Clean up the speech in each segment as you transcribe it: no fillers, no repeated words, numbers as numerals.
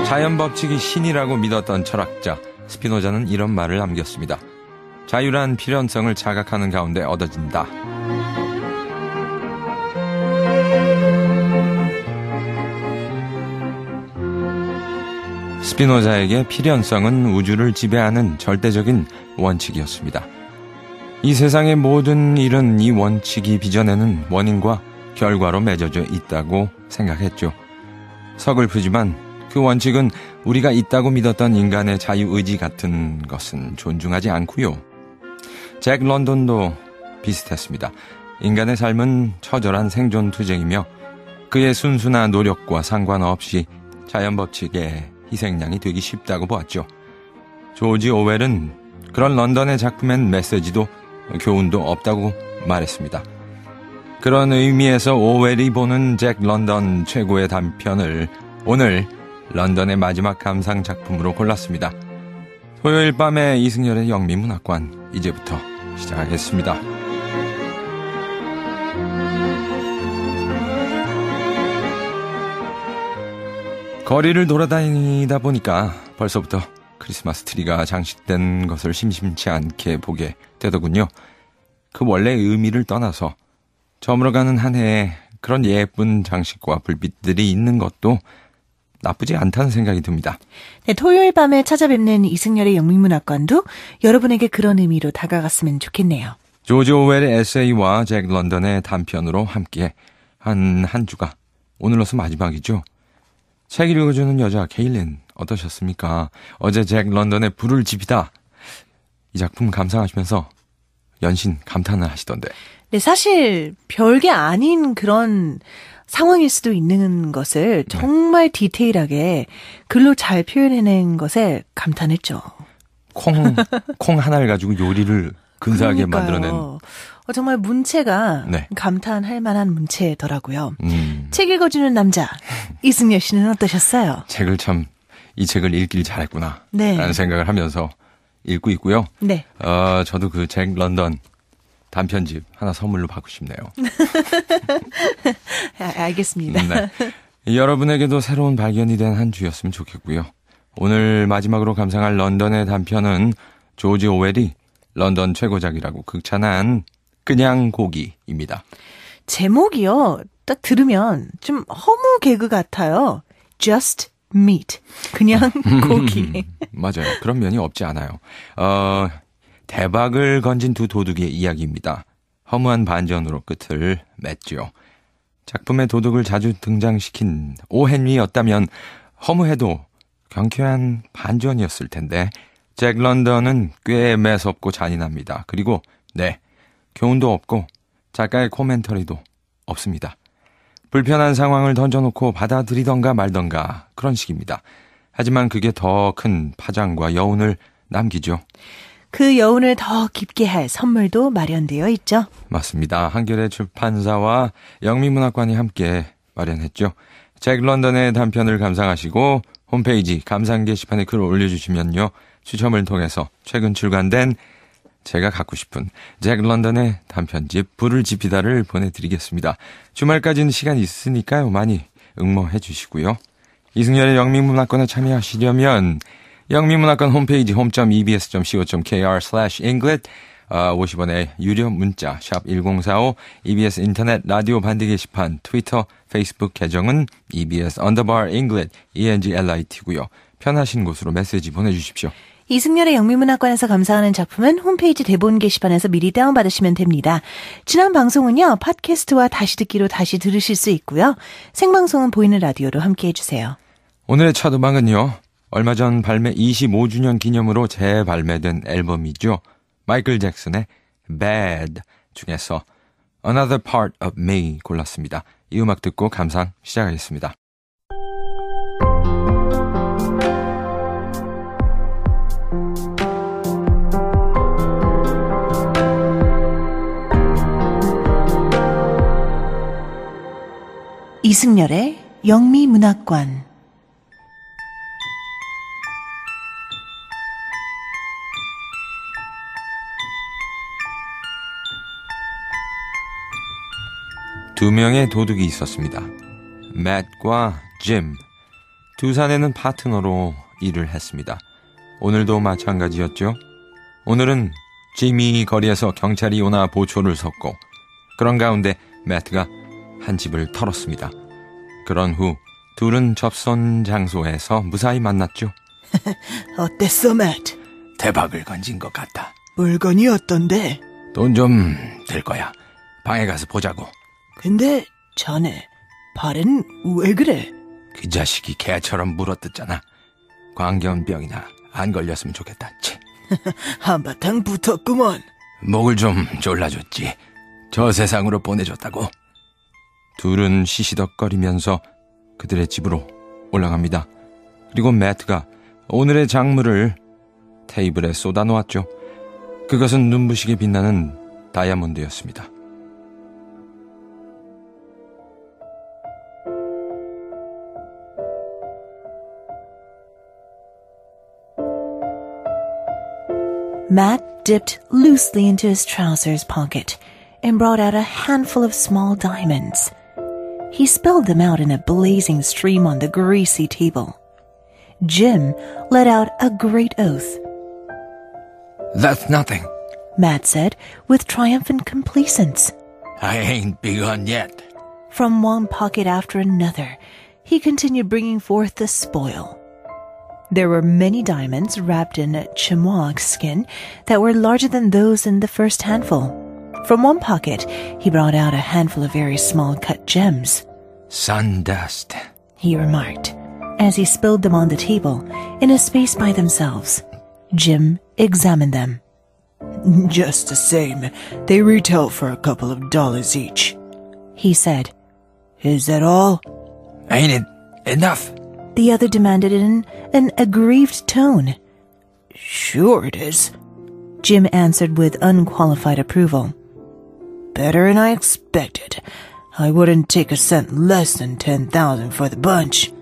자연 법칙이 신이라고 믿었던 철학자 스피노자는 이런 말을 남겼습니다. 자유란 필연성을 자각하는 가운데 얻어진다. 스피노자에게 필연성은 우주를 지배하는 절대적인 원칙이었습니다. 이 세상의 모든 일은 이 원칙이 빚어내는 원인과 결과로 맺어져 있다고 생각했죠. 서글프지만 그 원칙은 우리가 있다고 믿었던 인간의 자유의지 같은 것은 존중하지 않고요. 잭 런던도 비슷했습니다. 인간의 삶은 처절한 생존 투쟁이며 그의 순수한 노력과 상관없이 자연법칙의 희생양이 되기 쉽다고 보았죠. 조지 오웰은 그런 런던의 작품엔 메시지도 교훈도 없다고 말했습니다. 그런 의미에서 오웰이 보는 잭 런던 최고의 단편을 오늘 런던의 마지막 감상 작품으로 골랐습니다. 토요일 밤에 이승열의 영미문학관 이제부터 시작하겠습니다. 거리를 돌아다니다 보니까 벌써부터 크리스마스 트리가 장식된 것을 심심치 않게 보게 되더군요. 그 원래의 의미를 떠나서 저물어가는 한 해에 그런 예쁜 장식과 불빛들이 있는 것도 나쁘지 않다는 생각이 듭니다. 네, 토요일 밤에 찾아뵙는 이승열의 영미문학관도 여러분에게 그런 의미로 다가갔으면 좋겠네요. 조지 오웰의 에세이와 잭 런던의 단편으로 함께 한 주가 오늘로서 마지막이죠. 책 읽어주는 여자 케일린 어떠셨습니까? 어제 잭 런던의 불을 지피다 이 작품 감상하시면서 연신 감탄을 하시던데. 네, 사실 별게 아닌 그런 상황일 수도 있는 것을 정말 디테일하게 글로 잘 표현해낸 것에 감탄했죠. 콩 하나를 가지고 요리를 근사하게 만들어낸. 정말 문체가 네. 감탄할 만한 문체더라고요. 책 읽어주는 남자 이승열 씨는 어떠셨어요? 이 책을 읽길 잘했구나 네. 라는 생각을 하면서 읽고 있고요. 네. 저도 그 잭 런던 단편집 하나 선물로 받고 싶네요. 알겠습니다. 네. 여러분에게도 새로운 발견이 된 한 주였으면 좋겠고요. 오늘 마지막으로 감상할 런던의 단편은 조지 오웰이 런던 최고작이라고 극찬한 그냥 고기입니다. 제목이요. 딱 들으면 좀 허무 개그 같아요. Just meat. 그냥 고기. 맞아요. 그런 면이 없지 않아요. 대박을 건진 두 도둑의 이야기입니다. 허무한 반전으로 끝을 맺죠. 작품의 도둑을 자주 등장시킨 오 헨리였다면 허무해도 경쾌한 반전이었을 텐데 잭 런던은 꽤 매섭고 잔인합니다. 그리고 교훈도 없고 작가의 코멘터리도 없습니다. 불편한 상황을 던져놓고 받아들이던가 말던가 그런 식입니다. 하지만 그게 더 큰 파장과 여운을 남기죠. 그 여운을 더 깊게 할 선물도 마련되어 있죠. 맞습니다. 한겨레 출판사와 영미문학관이 함께 마련했죠. 잭 런던의 단편을 감상하시고 홈페이지 감상 게시판에 글을 올려주시면요. 추첨을 통해서 최근 출간된 제가 갖고 싶은 잭 런던의 단편집 불을 지피다를 보내드리겠습니다. 주말까지는 시간이 있으니까요. 많이 응모해 주시고요. 이승열의 영미문학관에 참여하시려면 영미문학관 홈페이지 home.ebs.co.kr/englet 50원의 유료 문자 샵 1045 EBS 인터넷 라디오 반대 게시판 트위터 페이스북 계정은 EBS_Englit ENGLIT고요. 편하신 곳으로 메시지 보내주십시오. 이승열의 영미문학관에서 감상하는 작품은 홈페이지 대본 게시판에서 미리 다운받으시면 됩니다. 지난 방송은요. 팟캐스트와 다시 듣기로 다시 들으실 수 있고요. 생방송은 보이는 라디오로 함께해 주세요. 오늘의 첫 음악은요. 얼마 전 발매 25주년 기념으로 재발매된 앨범이죠. 마이클 잭슨의 Bad 중에서 Another Part of Me 골랐습니다. 이 음악 듣고 감상 시작하겠습니다. 이승열의 영미문학관 두 명의 도둑이 있었습니다. 맷과 짐. 두 사내는 파트너로 일을 했습니다. 오늘도 마찬가지였죠. 오늘은 지미 거리에서 경찰이 오나 보초를 섰고 그런 가운데 매트가 한 집을 털었습니다. 그런 후 둘은 접선 장소에서 무사히 만났죠. 어땠어, 매트? 대박을 건진 것 같다. 물건이 어떤데? 돈 좀 들 거야. 방에 가서 보자고. 근데 자네 발은 왜 그래? 그 자식이 개처럼 물어뜯잖아. 광견병이나 안 걸렸으면 좋겠다. 치. 한바탕 붙었구먼. 목을 좀 졸라줬지. 저 세상으로 보내줬다고. 둘은 시시덕거리면서 그들의 집으로 올라갑니다. 그리고 매트가 오늘의 작물을 테이블에 쏟아놓았죠. 그것은 눈부시게 빛나는 다이아몬드였습니다. Matt dipped loosely into his trousers pocket and brought out a handful of small diamonds. He spilled them out in a blazing stream on the greasy table. Jim let out a great oath. That's nothing, Matt said with triumphant complacence. I ain't begun yet. From one pocket after another, he continued bringing forth the spoil. There were many diamonds wrapped in chamois skin that were larger than those in the first handful. From one pocket, he brought out a handful of very small cut gems. Sun dust, He remarked, as he spilled them on the table in a space by themselves. Jim examined them. Just the same, they retail for a couple of dollars each, he said. Is that all? Ain't it enough? The other demanded in an aggrieved tone. Sure it is, Jim answered with unqualified approval. Better than I expected. I wouldn't take a cent less than 10,000 for the bunch.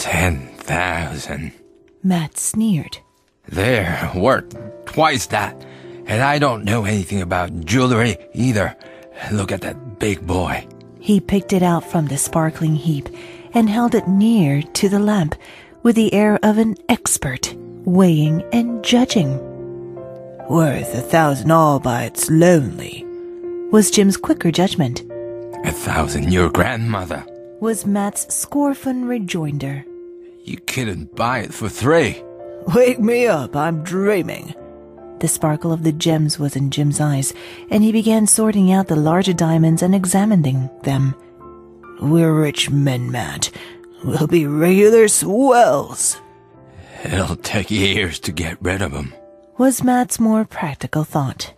10,000. Matt sneered. They're worth twice that. And I don't know anything about jewelry either. Look at that big boy. He picked it out from the sparkling heap and held it near to the lamp with the air of an expert, weighing and judging. Worth 1,000 all by its lonely, was Jim's quicker judgment. 1,000 your grandmother. Was Matt's scornful rejoinder. You couldn't buy it for 3. Wake me up, I'm dreaming. The sparkle of the gems was in Jim's eyes, and he began sorting out the larger diamonds and examining them. We're rich men, Matt. We'll be regular swells, It'll take years to get rid of them. was Matt's more practical thought.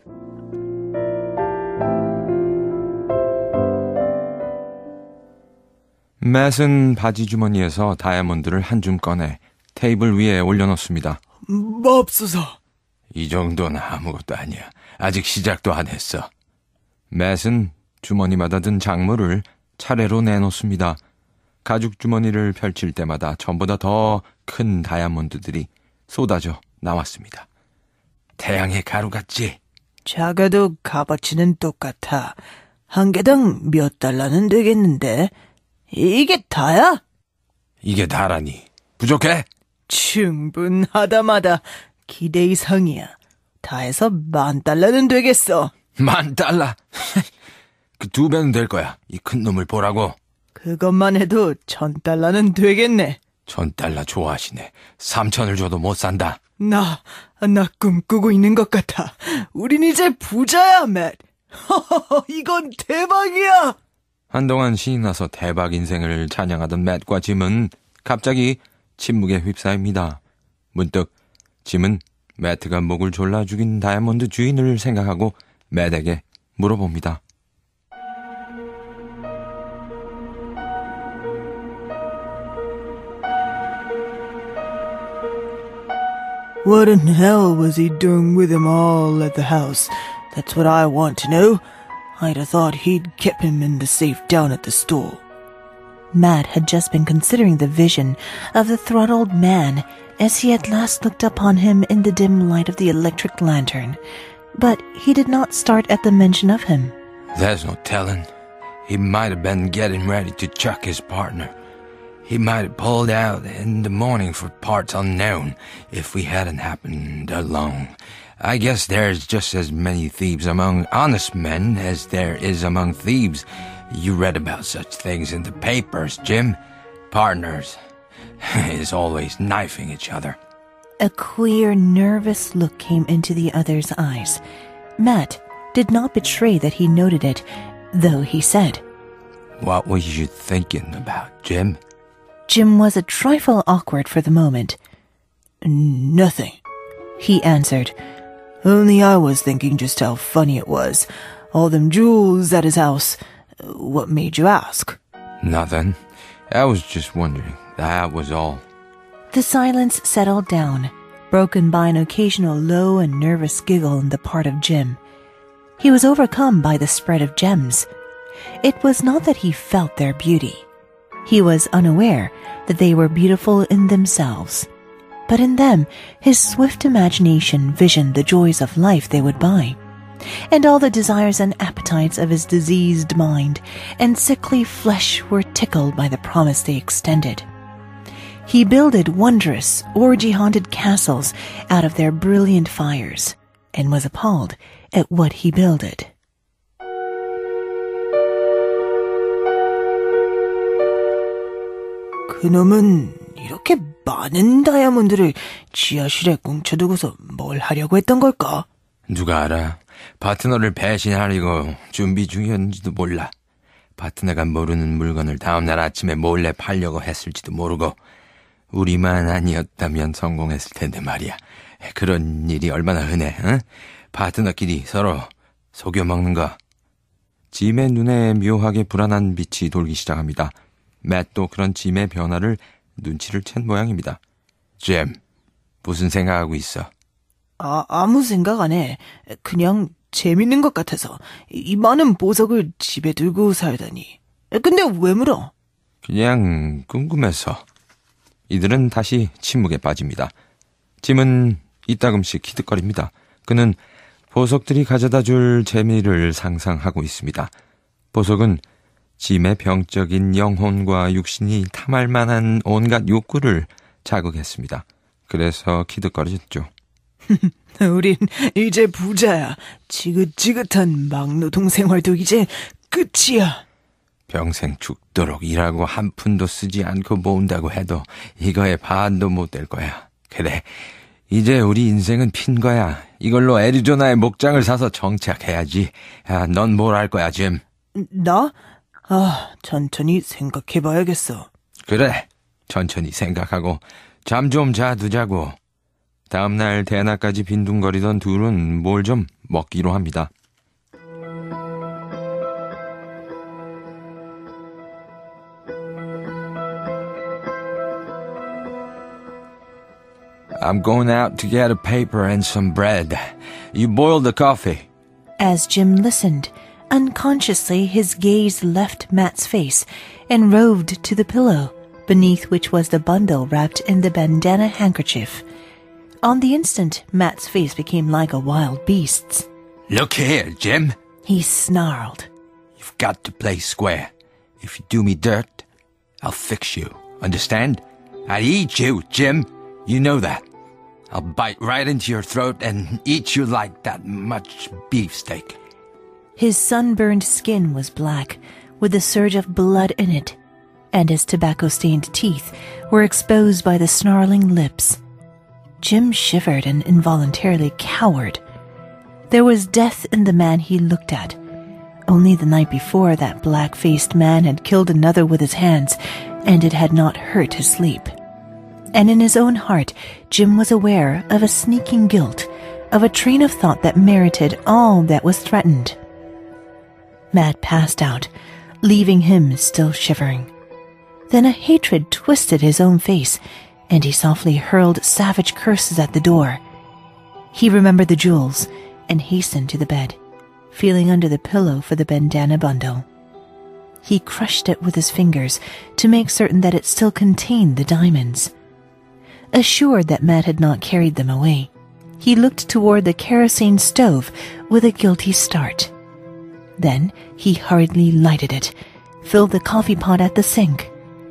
맷은 바지 주머니에서 다이아몬드를 한 줌 꺼내 테이블 위에 올려놓습니다. 맙소사. 이 정도는 아무것도 아니야. 아직 시작도 안 했어. 맷은 주머니마다 든 작물을 차례로 내놓습니다. 가죽 주머니를 펼칠 때마다 전보다 더 큰 다이아몬드들이 쏟아져 나왔습니다. 태양의 가루 같지? 작아도 값어치는 똑같아. 한 개당 몇 달러는 되겠는데? 이게 다야? 이게 다라니. 부족해? 충분하다마다 기대 이상이야. 다 해서 10,000달러는 되겠어. 10,000달러? 그 2배는 될 거야. 이 큰 놈을 보라고. 그것만 해도 1,000달러는 되겠네. 1,000달러 좋아하시네. 3,000을 줘도 못 산다. 나 꿈꾸고 있는 것 같아. 우린 이제 부자야, 맷. 이건 대박이야. 한동안 신이 나서 대박 인생을 찬양하던 맷과 짐은 갑자기 침묵에 휩싸입니다. 문득 짐은 매트가 목을 졸라 죽인 다이아몬드 주인을 생각하고 맷에게 물어봅니다. What in hell was he doing with him all at the house? That's what I want to know. I'd have thought he'd kept him in the safe down at the store. Matt had just been considering the vision of the throttled man as he had last looked upon him in the dim light of the electric lantern, but he did not start at the mention of There's no telling. He might have been getting ready to chuck his partner. He might have pulled out in the morning for parts unknown if we hadn't happened along. I guess there's just as many thieves among honest men as there is among thieves. You read about such things in the papers, Jim. Partners is always knifing each other. A queer, nervous look came into the other's eyes. Matt did not betray that he noted it, though he said, What was you thinking about, Jim? Jim was a trifle awkward for the moment. Nothing, he answered. Only I was thinking just how funny it was. All them jewels at his house. What made you ask? Nothing. I was just wondering. That was all. The silence settled down, broken by an occasional low and nervous giggle on the part of Jim. He was overcome by the spread of gems. It was not that he felt their beauty. He was unaware that they were beautiful in themselves. But in them, his swift imagination visioned the joys of life they would buy, and all the desires and appetites of his diseased mind and sickly flesh were tickled by the promise they extended. He builded wondrous, orgy-haunted castles out of their brilliant fires, and was appalled at what he builded. 그놈은 이렇게 많은 다이아몬드를 지하실에 뭉쳐두고서 뭘 하려고 했던 걸까? 누가 알아? 파트너를 배신하려고 준비 중이었는지도 몰라. 파트너가 모르는 물건을 다음날 아침에 몰래 팔려고 했을지도 모르고 우리만 아니었다면 성공했을 텐데 말이야. 그런 일이 얼마나 흔해, 응? 파트너끼리 서로 속여먹는 거. 짐의 눈에 묘하게 불안한 빛이 돌기 시작합니다. 맷도 그런 짐의 변화를 눈치를 챈 모양입니다. 잼, 무슨 생각하고 있어? 아무 생각 안 해. 그냥 재밌는 것 같아서. 이 많은 보석을 집에 들고 살다니. 근데 왜 물어? 그냥 궁금해서. 이들은 다시 침묵에 빠집니다. 짐은 이따금씩 키득거립니다. 그는 보석들이 가져다 줄 재미를 상상하고 있습니다. 보석은 짐의 병적인 영혼과 육신이 탐할 만한 온갖 욕구를 자극했습니다. 그래서 키득거렸죠. 우린 이제 부자야. 지긋지긋한 막노동 생활도 이제 끝이야. 평생 죽도록 일하고 한 푼도 쓰지 않고 모은다고 해도 이거에 반도 못 될 거야. 그래, 이제 우리 인생은 핀 거야. 이걸로 애리조나에 목장을 사서 정착해야지. 넌 뭘 할 거야, 짐? 나? 천천히 생각해봐야겠어. 그래, 천천히 생각하고 잠 좀 자두자고. 다음날 대낮까지 빈둥거리던 둘은 뭘 좀 먹기로 합니다. I'm going out to get a paper and some bread. You boil the coffee. As Jim listened, unconsciously his gaze left Matt's face and roved to the pillow, beneath which was the bundle wrapped in the bandana handkerchief. On the instant, Matt's face became like a wild beast's. Look here, Jim. He snarled. You've got to play square. If you do me dirt, I'll fix you. Understand? I'll eat you, Jim. You know that. I'll bite right into your throat and eat you like that much beefsteak. His sunburned skin was black, with a surge of blood in it, and his tobacco-stained teeth were exposed by the snarling lips. Jim shivered and involuntarily cowered. There was death in the man he looked at. Only the night before, that black-faced man had killed another with his hands, and it had not hurt his sleep. And in his own heart, Jim was aware of a sneaking guilt, of a train of thought that merited all that was threatened. Matt passed out, leaving him still shivering. Then a hatred twisted his own face, and he softly hurled savage curses at the door. He remembered the jewels and hastened to the bed, feeling under the pillow for the bandana bundle. He crushed it with his fingers to make certain that it still contained the diamonds. Assured that Matt had not carried them away, he looked toward the kerosene stove with a guilty start. Then he hurriedly lighted it, filled the coffee pot at the sink,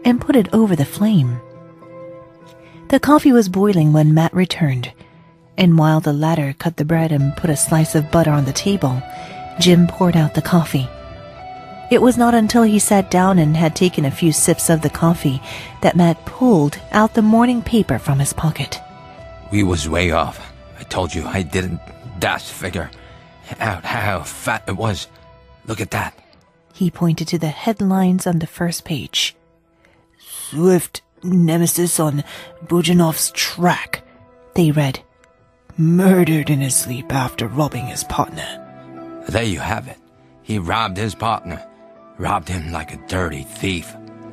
and put it over the flame. The coffee was boiling when Matt returned, and while the latter cut the bread and put a slice of butter on the table, Jim poured out the coffee. It was not until he sat down and had taken a few sips of the coffee that Matt pulled out the morning paper from his pocket. We was way off. I told you I didn't dash figure out how fat it was. Look at that. He pointed to the headlines on the first page. Swift nemesis on Bujanov's track, They read. murdered in his sleep after robbing his partner. There you have it. He robbed his partner. Robbed him like a dirty thief.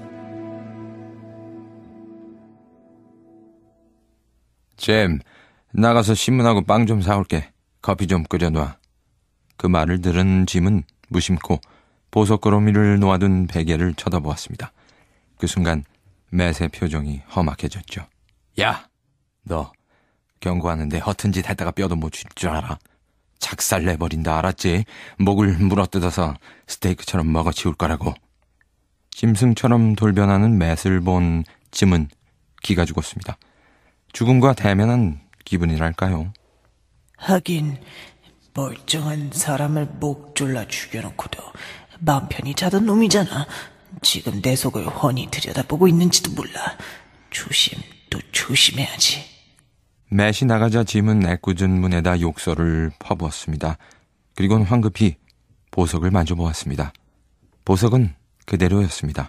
잼, 나가서 신문하고 빵 좀 사올게. 커피 좀 끓여놔. 그 말을 들은 짐은 무심코 보석거러미를 놓아둔 베개를 쳐다보았습니다. 그 순간 맷의 표정이 험악해졌죠. 야, 너 경고하는데 허튼 짓 했다가 뼈도 못 줄 줄 알아? 작살 내버린다, 알았지? 목을 물어뜯어서 스테이크처럼 먹어치울 거라고. 짐승처럼 돌변하는 맷을 본 짐은 기가 죽었습니다. 죽음과 대면한 기분이랄까요? 하긴 멀쩡한 사람을 목 졸라 죽여놓고도 마음 편히 자던 놈이잖아. 지금 내 속을 훤히 들여다보고 있는지도 몰라. 조심 또 조심해야지. 맷이 나가자 짐은 애꿎은 문에다 욕설을 퍼부었습니다. 그리고는 황급히 보석을 만져보았습니다. 보석은 그대로였습니다.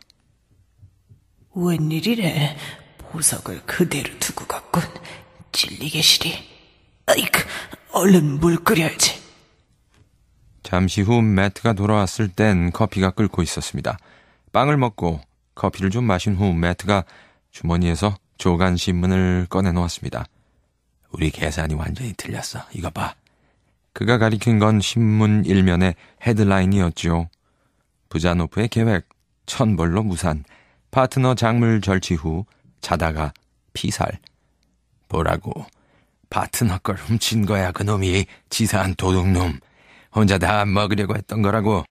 웬일이래. 보석을 그대로 두고 갔군. 찔리게 시리. 아이크, 얼른 물 끓여야지. 잠시 후 매트가 돌아왔을 땐 커피가 끓고 있었습니다. 빵을 먹고 커피를 좀 마신 후 매트가 주머니에서 조간 신문을 꺼내놓았습니다. 우리 계산이 완전히 틀렸어. 이거 봐. 그가 가리킨 건 신문 일면의 헤드라인이었죠. 부자노프의 계획, 천벌로 무산, 파트너 작물 절취 후 자다가 피살. 뭐라고? 파트너 걸 훔친 거야, 그놈이. 치사한 도둑놈. 혼자 다 먹으려고 했던 거라고.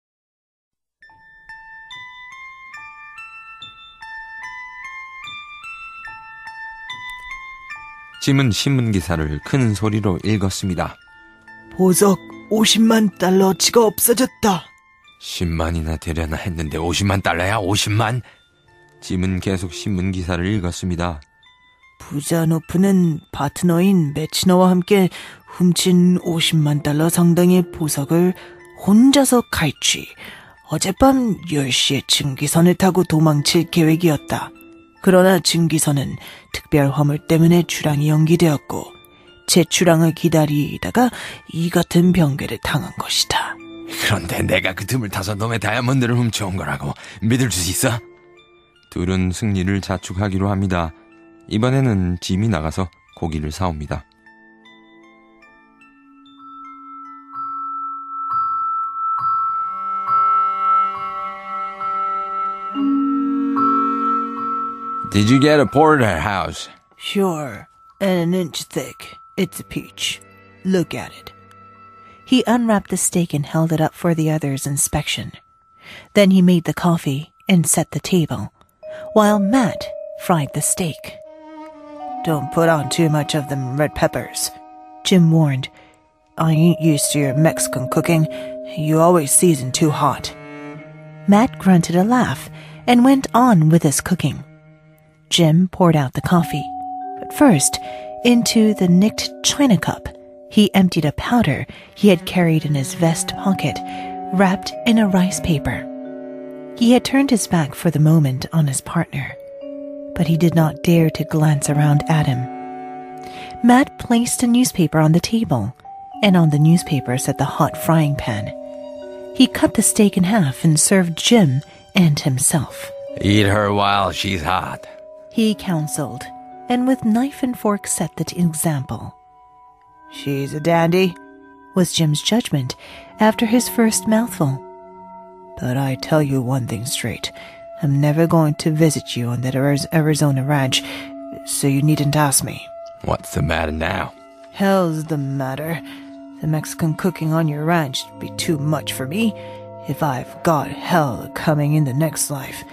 짐은 신문기사를 큰 소리로 읽었습니다. 보석 50만 달러치가 없어졌다. 10만이나 되려나 했는데 50만 달러야? 50만? 짐은 계속 신문기사를 읽었습니다. 부자노프는 파트너인 매치너와 함께 훔친 50만 달러 상당의 보석을 혼자서 갈취, 어젯밤 10시에 증기선을 타고 도망칠 계획이었다. 그러나 증기선은 특별 화물 때문에 출항이 연기되었고 재출항을 기다리다가 이 같은 병괴를 당한 것이다. 그런데 내가 그 틈을 타서 놈의 다이아몬드를 훔쳐온 거라고 믿을 수 있어? 둘은 승리를 자축하기로 합니다. 이번에는 짐이 나가서 고기를 사옵니다. Did you get a porterhouse? Sure, and an inch thick. It's a peach. Look at it. He unwrapped the steak and held it up for the others' inspection. Then he made the coffee and set the table, while Matt fried the steak. Don't put on too much of them red peppers, Jim warned. I ain't used to your Mexican cooking. You always season too hot. Matt grunted a laugh and went on with his cooking. Jim poured out the coffee, but first, into the nicked china cup, he emptied a powder he had carried in his vest pocket, wrapped in a rice paper. He had turned his back for the moment on his partner, but he did not dare to glance around at him. Matt placed a newspaper on the table, and on the newspaper sat the hot frying pan. He cut the steak in half and served Jim and himself. Eat her while she's hot, he counseled, and with knife and fork set the example. She's a dandy, was Jim's judgment after his first mouthful. But I tell you one thing straight. I'm never going to visit you on that Arizona ranch, so you needn't ask me. What's the matter now? Hell's the matter. The Mexican cooking on your ranch would be too much for me. If I've got hell coming in the next life,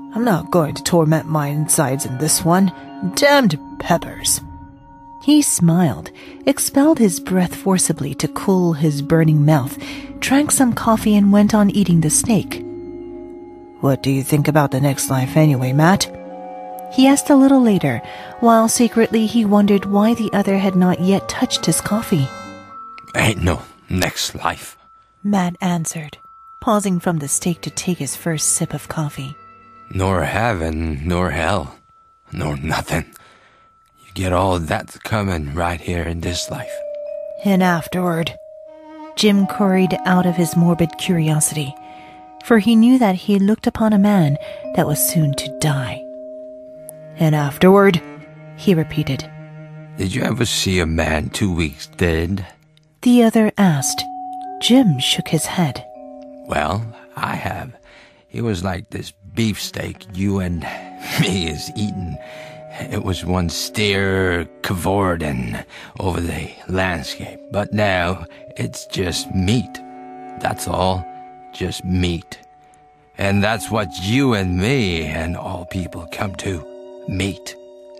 I'm not going to torment my insides in this one. Damned peppers. He smiled, expelled his breath forcibly to cool his burning mouth, drank some coffee and went on eating the steak. What do you think about the next life anyway, Matt? He asked a little later, while secretly he wondered why the other had not yet touched his coffee. Ain't no next life, Matt answered, pausing from the steak to take his first sip of coffee. Nor heaven, nor hell, nor nothing. You get all that's coming right here in this life. And afterward, Jim queried out of his morbid curiosity, for he knew that he looked upon a man that was soon to die. And afterward, he repeated. Did you ever see a man 2 weeks dead? The other asked. Jim shook his head. Well, I have. It was like this beefsteak you and me is eating. It was one steer cavorting over the landscape. But now it's just meat. That's all. Just meat. And that's what you and me and all people come to. Meat.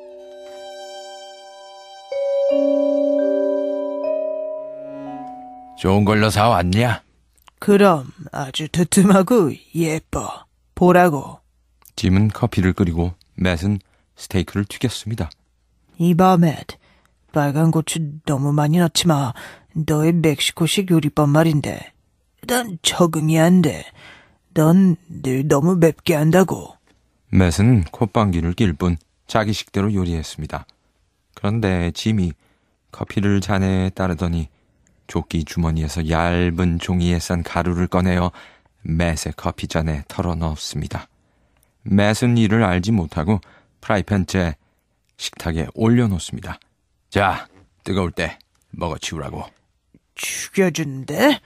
좋은 걸로 사왔냐? 그럼 아주 두툼하고 예뻐. 보라고. 짐은 커피를 끓이고 맷은 스테이크를 튀겼습니다. 이봐, 맷. 빨간 고추 너무 많이 넣지 마. 너의 멕시코식 요리법 말인데. 난 적응이 안 돼. 넌 늘 너무 맵게 한다고. 맷은 콧방귀를 낄 뿐 자기 식대로 요리했습니다. 그런데 짐이 커피를 잔에 따르더니 조끼 주머니에서 얇은 종이에 싼 가루를 꺼내어 맷의 커피잔에 털어넣었습니다. 맷은 이를 알지 못하고 프라이팬째 식탁에 올려놓습니다. 자, 뜨거울 때 먹어치우라고. 죽여준대?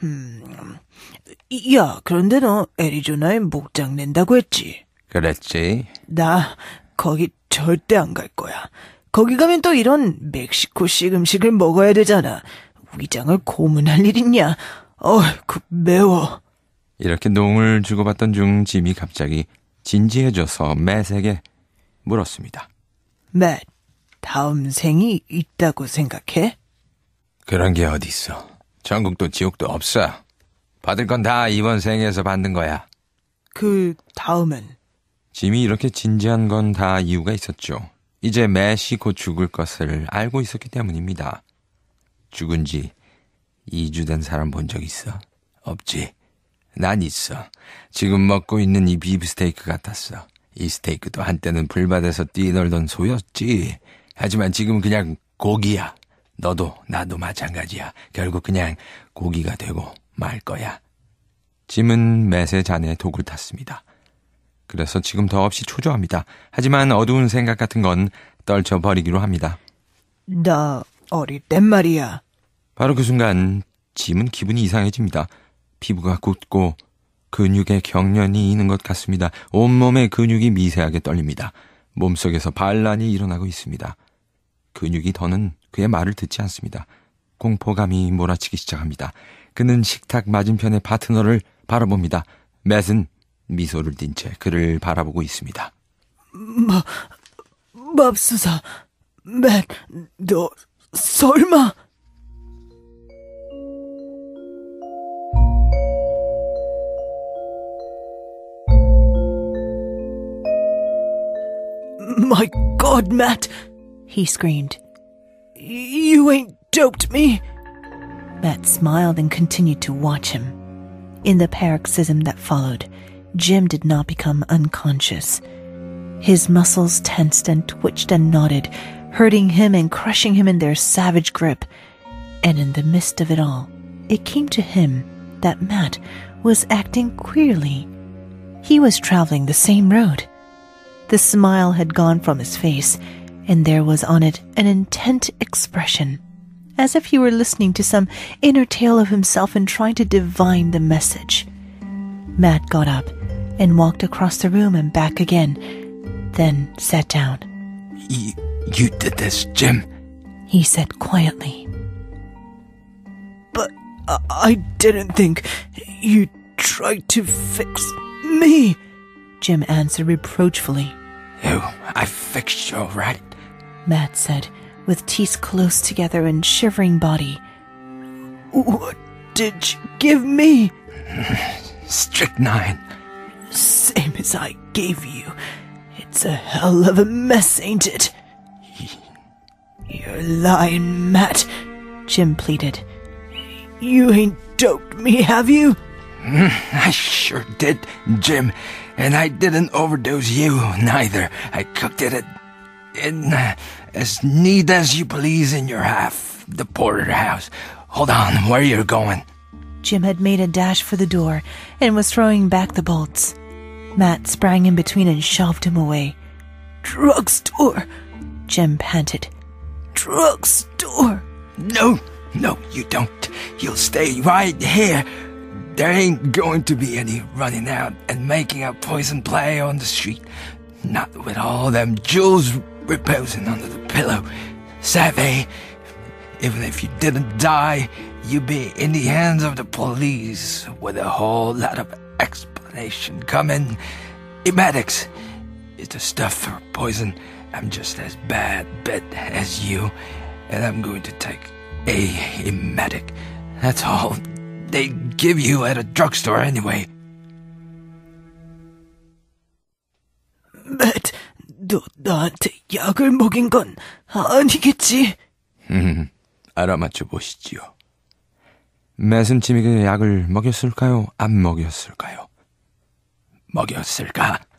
야, 그런데 너 애리조나에 목장 낸다고 했지? 그랬지. 나 거기 절대 안 갈 거야. 거기 가면 또 이런 멕시코식 음식을 먹어야 되잖아. 위장을 고문할 일 있냐? 그 매워. 이렇게 농을 주고받던 중 짐이 갑자기 진지해져서 맷에게 물었습니다. 맷, 다음 생이 있다고 생각해? 그런 게 어딨어. 천국도 지옥도 없어. 받을 건 다 이번 생에서 받는 거야. 그 다음은? 짐이 이렇게 진지한 건 다 이유가 있었죠. 이제 맷이 곧 죽을 것을 알고 있었기 때문입니다. 죽은 지 2주 된 사람 본 적 있어? 없지. 난 있어. 지금 먹고 있는 이 비프스테이크 같았어. 이 스테이크도 한때는 불밭에서 뛰놀던 소였지. 하지만 지금 그냥 고기야. 너도 나도 마찬가지야. 결국 그냥 고기가 되고 말 거야. 짐은 맷의 잔에 독을 탔습니다. 그래서 지금 더없이 초조합니다. 하지만 어두운 생각 같은 건 떨쳐버리기로 합니다. 나 어릴 땐 말이야. 바로 그 순간 짐은 기분이 이상해집니다. 피부가 굳고 근육에 경련이 있는 것 같습니다. 온몸의 근육이 미세하게 떨립니다. 몸속에서 반란이 일어나고 있습니다. 근육이 더는 그의 말을 듣지 않습니다. 공포감이 몰아치기 시작합니다. 그는 식탁 맞은편의 파트너를 바라봅니다. 맷은 미소를 띤 채 그를 바라보고 있습니다. 맙소사. 맷, 너 설마... My God, Matt! He screamed. You ain't doped me! Matt smiled and continued to watch him. In the paroxysm that followed, Jim did not become unconscious. His muscles tensed and twitched and knotted, hurting him and crushing him in their savage grip. And in the midst of it all, it came to him that Matt was acting queerly. He was traveling the same road. The smile had gone from his face, and there was on it an intent expression, as if he were listening to some inner tale of himself and trying to divine the message. Matt got up and walked across the room and back again, then sat down. You did this, Jim? He said quietly. But I didn't think you'd try to fix me. Jim answered reproachfully. Oh, I fixed you all right. Matt said, with teeth close together and shivering body. What did you give me? Strychnine. Same as I gave you. It's a hell of a mess, ain't it? You're lying, Matt, Jim pleaded. You ain't doped me, have you? I sure did, Jim. And I didn't overdose you, neither. I cooked it in as neat as you please in your half, the porterhouse. Hold on, where you're going? Jim had made a dash for the door and was throwing back the bolts. Matt sprang in between and shoved him away. Drugstore, Jim panted. Drugstore. No, you don't. You'll stay right here. There ain't going to be any running out and making a poison play on the street. Not with all them jewels reposing under the pillow. Savvy, even if you didn't die, you'd be in the hands of the police with a whole lot of explanation coming. Emetics is the stuff for poison. I'm just as bad bit as you, and I'm going to take a emetic. That's all they give you at a drugstore anyway. Matt, 너 나한테 약을 먹인 건 아니겠지? 알아맞혀 보시지요. 맷은 짐에게 약을 먹였을까요? 안 먹였을까요? 먹였을까?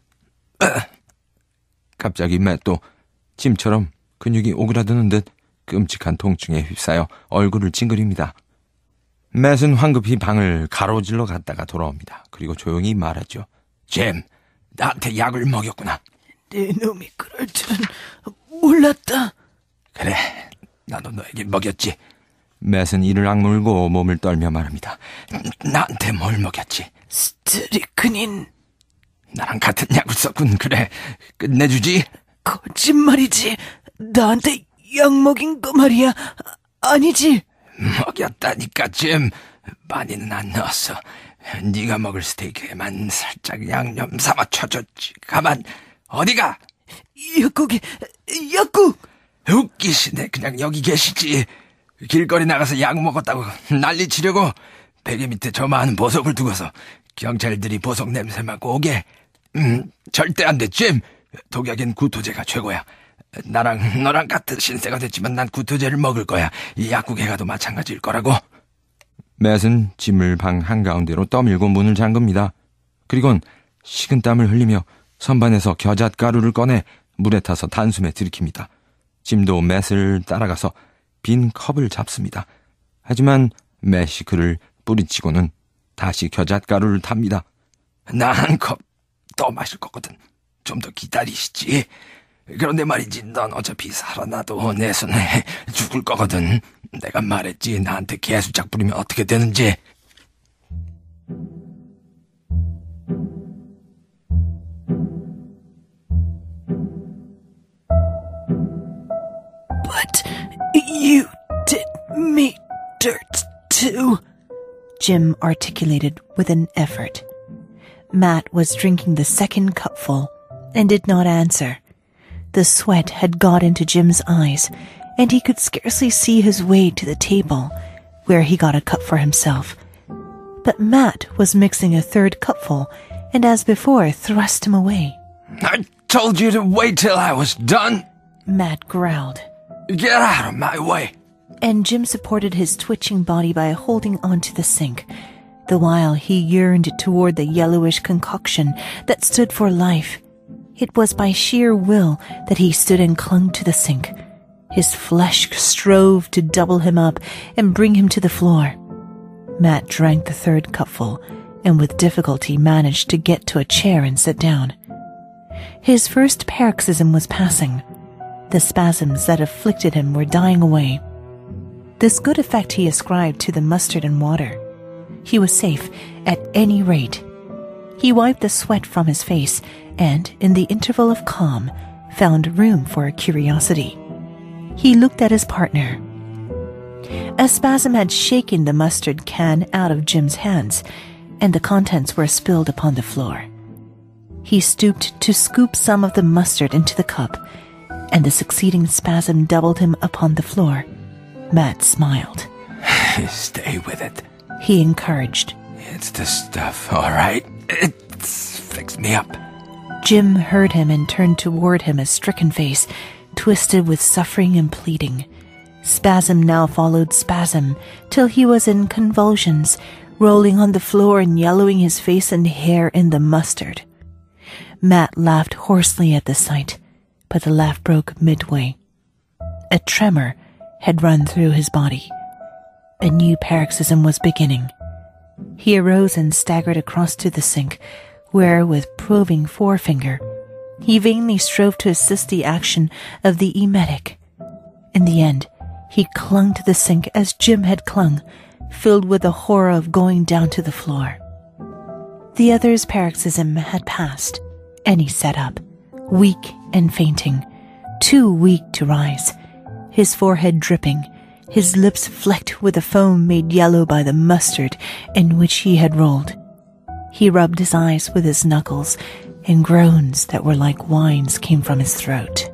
갑자기 맷도 짐처럼 근육이 오그라드는 듯 끔찍한 통증에 휩싸여 얼굴을 찡그립니다. 맷은 황급히 방을 가로질러 갔다가 돌아옵니다. 그리고 조용히 말하죠. 잼, 나한테 약을 먹였구나. 내 놈이 그럴 줄은 몰랐다. 그래, 나도 너에게 먹였지. 맷은 이를 악물고 몸을 떨며 말합니다. 나한테 뭘 먹였지? 스트리크닌. 나랑 같은 약을 썼군. 그래, 끝내주지. 거짓말이지. 나한테 약 먹인 거 말이야. 아니지. 먹였다니까, 짐. 많이는 안 넣었어. 네가 먹을 스테이크에만 살짝 양념 삼아 쳐줬지. 가만, 어디가? 약국에, 약국! 웃기시네. 그냥 여기 계시지. 길거리 나가서 약 먹었다고 난리치려고 베개 밑에 저 많은 보석을 두고서 경찰들이 보석 냄새 맡고 오게. 절대 안 돼, 짐. 독약엔 구토제가 최고야. 너랑 같은 신세가 됐지만 난 구토제를 먹을 거야. 이 약국에 가도 마찬가지일 거라고. 맷은 짐을 방 한가운데로 떠밀고 문을 잠급니다. 그리곤 식은땀을 흘리며 선반에서 겨잣가루를 꺼내 물에 타서 단숨에 들이킵니다. 짐도 맷을 따라가서 빈 컵을 잡습니다. 하지만 맷이 그를 뿌리치고는 다시 겨잣가루를 탑니다. 나 한 컵 더 마실 거거든. 좀 더 기다리시지. 그런데 말이지, 넌 어차피 살아나도 내 손에 죽을 거거든. 내가 말했지, 나한테 개수작 부리면 어떻게 되는지. But you did me dirt too, Jim articulated with an effort. Matt was drinking the second cupful and did not answer. The sweat had got into Jim's eyes, and he could scarcely see his way to the table, where he got a cup for himself. But Matt was mixing a third cupful, and as before thrust him away. I told you to wait till I was done. Matt growled. Get out of my way. And Jim supported his twitching body by holding onto the sink, the while he yearned toward the yellowish concoction that stood for life. It was by sheer will that he stood and clung to the sink. His flesh strove to double him up and bring him to the floor. Matt drank the third cupful and with difficulty managed to get to a chair and sit down. His first paroxysm was passing. The spasms that afflicted him were dying away. This good effect he ascribed to the mustard and water. He was safe at any rate. He wiped the sweat from his face and, in the interval of calm, found room for a curiosity. He looked at his partner. A spasm had shaken the mustard can out of Jim's hands, and the contents were spilled upon the floor. He stooped to scoop some of the mustard into the cup, and the succeeding spasm doubled him upon the floor. Matt smiled. Stay with it. He encouraged. It's the stuff, all right? It's fixed me up. Jim heard him and turned toward him, a stricken face, twisted with suffering and pleading. Spasm now followed spasm, till he was in convulsions, rolling on the floor and yellowing his face and hair in the mustard. Matt laughed hoarsely at the sight, but the laugh broke midway. A tremor had run through his body. A new paroxysm was beginning. He arose and staggered across to the sink, where, with probing forefinger, he vainly strove to assist the action of the emetic. In the end, he clung to the sink as Jim had clung, filled with the horror of going down to the floor. The other's paroxysm had passed, and he sat up, weak and fainting, too weak to rise, his forehead dripping, his lips flecked with the foam made yellow by the mustard in which he had rolled. He rubbed his eyes with his knuckles, and groans that were like whines came from his throat.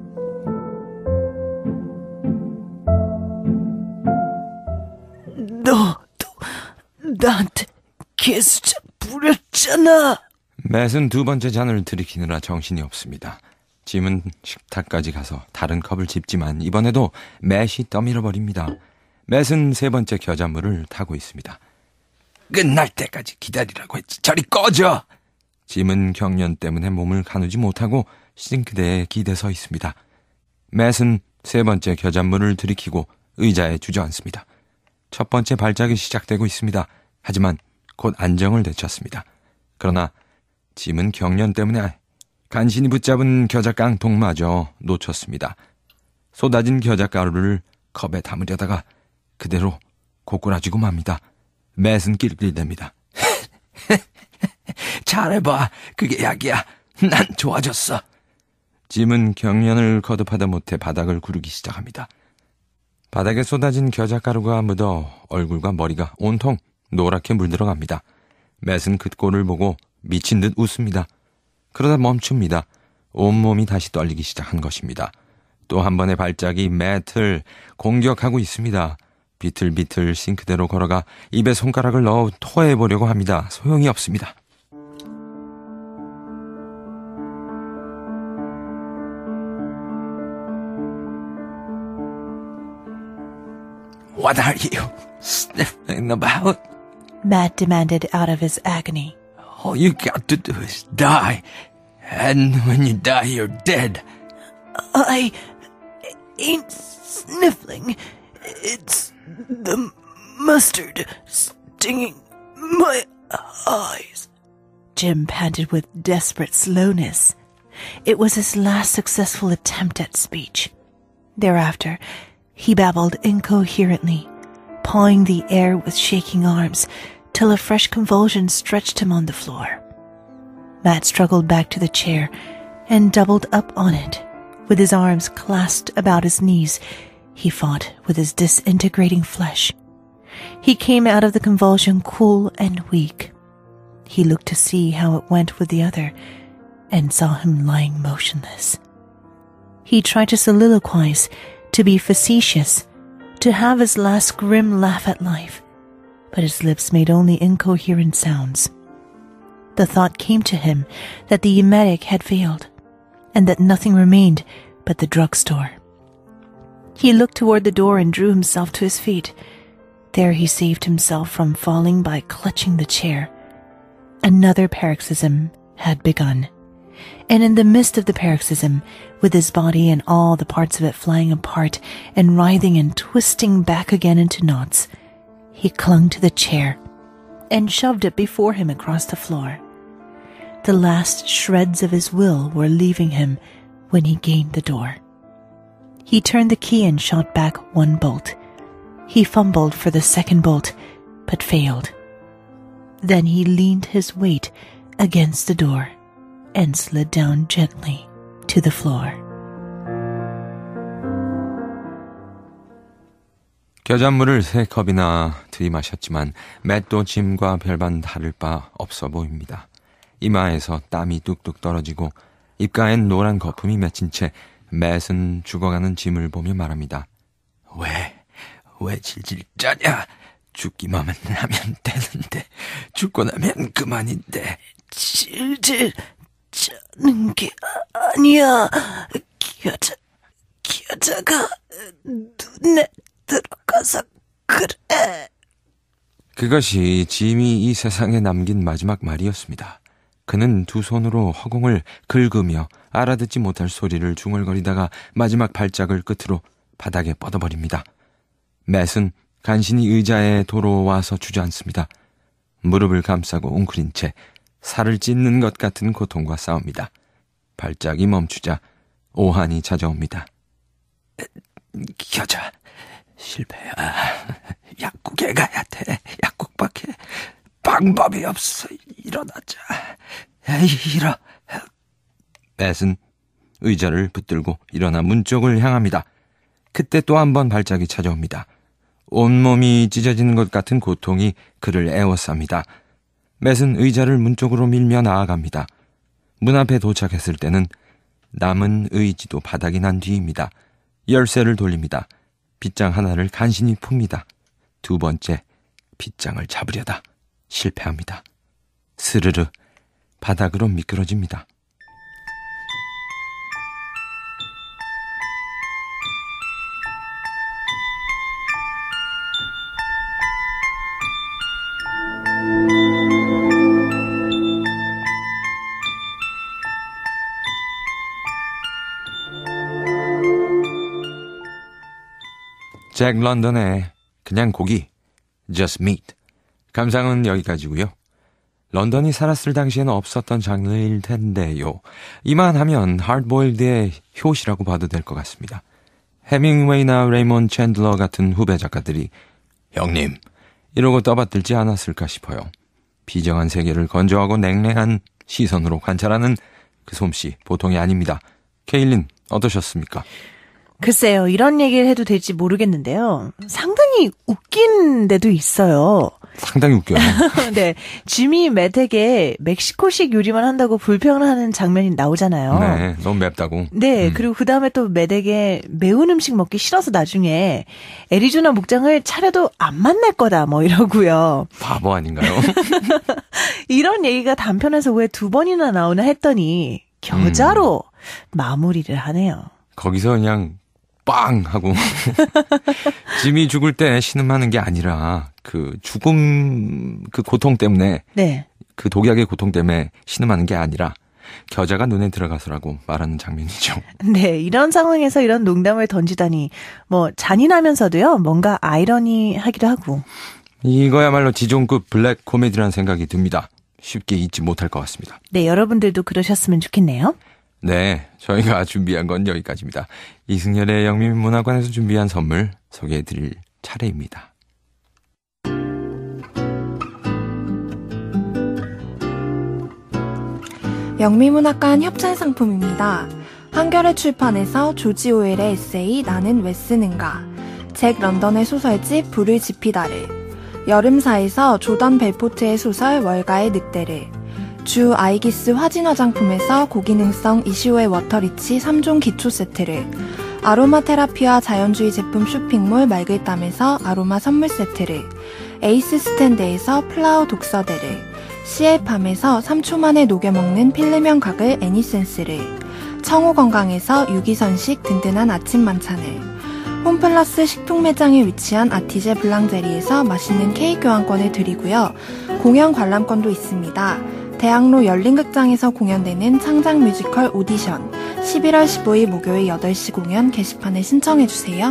나한테 개수작 부렸잖아. 맷은 두 번째 잔을 들이키느라 정신이 없습니다. 짐은 식탁까지 가서 다른 컵을 집지만 이번에도 맷이 떠밀어버립니다. 맷은 세 번째 겨자물을 타고 있습니다. 끝날 때까지 기다리라고 했지. 저리 꺼져! 짐은 경련 때문에 몸을 가누지 못하고 싱크대에 기대 서 있습니다. 맷은 세 번째 겨자물을 들이키고 의자에 주저앉습니다. 첫 번째 발작이 시작되고 있습니다. 하지만 곧 안정을 되찾습니다. 그러나 짐은 경련 때문에 간신히 붙잡은 겨자 깡통마저 놓쳤습니다. 쏟아진 겨자 가루를 컵에 담으려다가 그대로 고꾸라지고 맙니다. 맷은 낄낄댑니다. 잘해봐. 그게 약이야. 난 좋아졌어. 짐은 경련을 거듭하다 못해 바닥을 구르기 시작합니다. 바닥에 쏟아진 겨자가루가 묻어 얼굴과 머리가 온통 노랗게 물들어갑니다. 맷은 그 꼴을 보고 미친 듯 웃습니다. 그러다 멈춥니다. 온몸이 다시 떨리기 시작한 것입니다. 또 한 번의 발작이 맷을 공격하고 있습니다. 비틀비틀 싱크대로 걸어가 입에 손가락을 넣어 토해보려고 합니다. 소용이 없습니다. What are you sniffling about? Matt demanded out of his agony. All you got to do is die. And when you die, you're dead. I ain't sniffling. It's the mustard stinging my eyes. Jim panted with desperate slowness. It was his last successful attempt at speech. Thereafter, he babbled incoherently, pawing the air with shaking arms, till a fresh convulsion stretched him on the floor. Matt struggled back to the chair and doubled up on it. With his arms clasped about his knees, he fought with his disintegrating flesh. He came out of the convulsion cool and weak. He looked to see how it went with the other, and saw him lying motionless. He tried to soliloquize, to be facetious, to have his last grim laugh at life, but his lips made only incoherent sounds. The thought came to him that the emetic had failed, and that nothing remained but the drugstore. He looked toward the door and drew himself to his feet. There he saved himself from falling by clutching the chair. Another paroxysm had begun, and in the midst of the paroxysm, with his body and all the parts of it flying apart and writhing and twisting back again into knots, he clung to the chair and shoved it before him across the floor. The last shreds of his will were leaving him when he gained the door. He turned the key and shot back one bolt. He fumbled for the second bolt, but failed. Then he leaned his weight against the door and slid down gently to the floor. 겨자물을 3컵이나 들이마셨지만 맷도 짐과 별반 다를 바 없어 보입니다. 이마에서 땀이 뚝뚝 떨어지고 입가엔 노란 거품이 맺힌 채 맷은 죽어가는 짐을 보며 말합니다. 왜 질질 짜냐? 죽기만 하면 되는데 죽고 나면 그만인데. 질질 짜는 게 아니야. 겨자가 눈에 들어가서 그래. 그것이 짐이 이 세상에 남긴 마지막 말이었습니다. 그는 두 손으로 허공을 긁으며 알아듣지 못할 소리를 중얼거리다가 마지막 발작을 끝으로 바닥에 뻗어버립니다. 맷은 간신히 의자에 돌아와서 주저앉습니다. 무릎을 감싸고 웅크린 채 살을 찢는 것 같은 고통과 싸웁니다. 발작이 멈추자 오한이 찾아옵니다. 겨자, 실패야. 약국에 가야 돼. 약국밖에 방법이 없어. 일어나자. 일어. 맷은 의자를 붙들고 일어나 문 쪽을 향합니다. 그때 또 한 번 발작이 찾아옵니다. 온몸이 찢어지는 것 같은 고통이 그를 에워쌉니다. 맷은 의자를 문 쪽으로 밀며 나아갑니다. 문 앞에 도착했을 때는 남은 의지도 바닥이 난 뒤입니다. 열쇠를 돌립니다. 빗장 하나를 간신히 풉니다. 두 번째 빗장을 잡으려다 실패합니다. 스르르 바닥으로 미끄러집니다. 잭 런던의 그냥 고기, Just Meat. 감상은 여기까지고요. 런던이 살았을 당시에는 없었던 장르일 텐데요. 이만하면 하드보일드의 효시라고 봐도 될 것 같습니다. 해밍웨이나 레이몬 챈들러 같은 후배 작가들이 형님 이러고 떠받들지 않았을까 싶어요. 비정한 세계를 건조하고 냉랭한 시선으로 관찰하는 그 솜씨 보통이 아닙니다. 케일린 어떠셨습니까? 글쎄요, 이런 얘기를 해도 될지 모르겠는데요. 상당히 웃긴 데도 있어요. 상당히 웃겨요. 네, 지미 맷에게 멕시코식 요리만 한다고 불평을 하는 장면이 나오잖아요. 네, 너무 맵다고. 네, 그리고 그 다음에 또 맷에게 매운 음식 먹기 싫어서 나중에 애리조나 목장을 차려도 안 만날 거다 뭐 이러고요. 바보 아닌가요? 이런 얘기가 단편에서 왜 두 번이나 나오나 했더니 겨자로 마무리를 하네요. 거기서 그냥 빵! 하고 짐이 죽을 때 신음하는 게 아니라 그 죽음 그 고통 때문에 네. 그 독약의 고통 때문에 신음하는 게 아니라 겨자가 눈에 들어가서라고 말하는 장면이죠. 네, 이런 상황에서 이런 농담을 던지다니 뭐 잔인하면서도요. 뭔가 아이러니하기도 하고. 이거야말로 지존급 블랙 코미디라는 생각이 듭니다. 쉽게 잊지 못할 것 같습니다. 네, 여러분들도 그러셨으면 좋겠네요. 네, 저희가 준비한 건 여기까지입니다. 이승열의 영미문화관에서 준비한 선물 소개해드릴 차례입니다. 영미문학관 협찬상품입니다. 한겨레 출판에서 조지 오웰의 에세이 나는 왜 쓰는가, 잭 런던의 소설집 불을 지피다를, 여름사에서 조던 벨포트의 소설 월가의 늑대를, 주 아이기스 화진 화장품에서 고기능성 이시오의 워터리치 3종 기초 세트를, 아로마 테라피와 자연주의 제품 쇼핑몰 말글담에서 아로마 선물 세트를, 에이스 스탠드에서 플라워 독서대를, CL팜에서 3초 만에 녹여먹는 필름형 가글 애니센스를, 청호건강에서 유기선식 든든한 아침 만찬을, 홈플러스 식품매장에 위치한 아티제 블랑제리에서 맛있는 케이크 교환권을 드리고요. 공연 관람권도 있습니다. 대학로 열린극장에서 공연되는 창작 뮤지컬 오디션 11월 15일 목요일 8시 공연 게시판에 신청해주세요.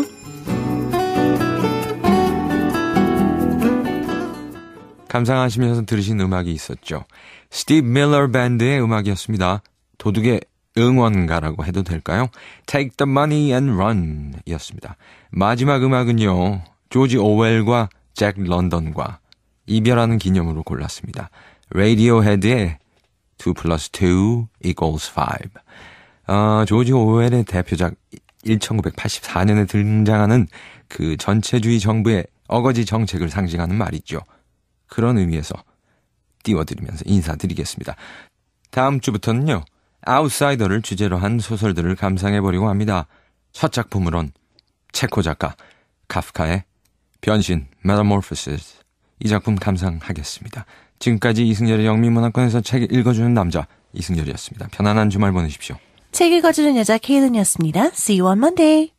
감상하시면서 들으신 음악이 있었죠. 스티브 밀러 밴드의 음악이었습니다. 도둑의 응원가라고 해도 될까요? Take the money and run 이었습니다. 마지막 음악은요. 조지 오웰과 잭 런던과 이별하는 기념으로 골랐습니다. 레디오헤드의 2+2 equals 5. 조지 오웰의 대표작 1984년에 등장하는 그 전체주의 정부의 어거지 정책을 상징하는 말이죠. 그런 의미에서 띄워드리면서 인사드리겠습니다. 다음 주부터는요, 아웃사이더를 주제로 한 소설들을 감상해보려고 합니다. 첫 작품으론 체코 작가 카프카의 변신, 메타모르포시스, 이 작품 감상하겠습니다. 지금까지 이승열의 영미문학관에서 책 읽어주는 남자 이승열이었습니다. 편안한 주말 보내십시오. 책 읽어주는 여자 케이든이었습니다. See you on Monday.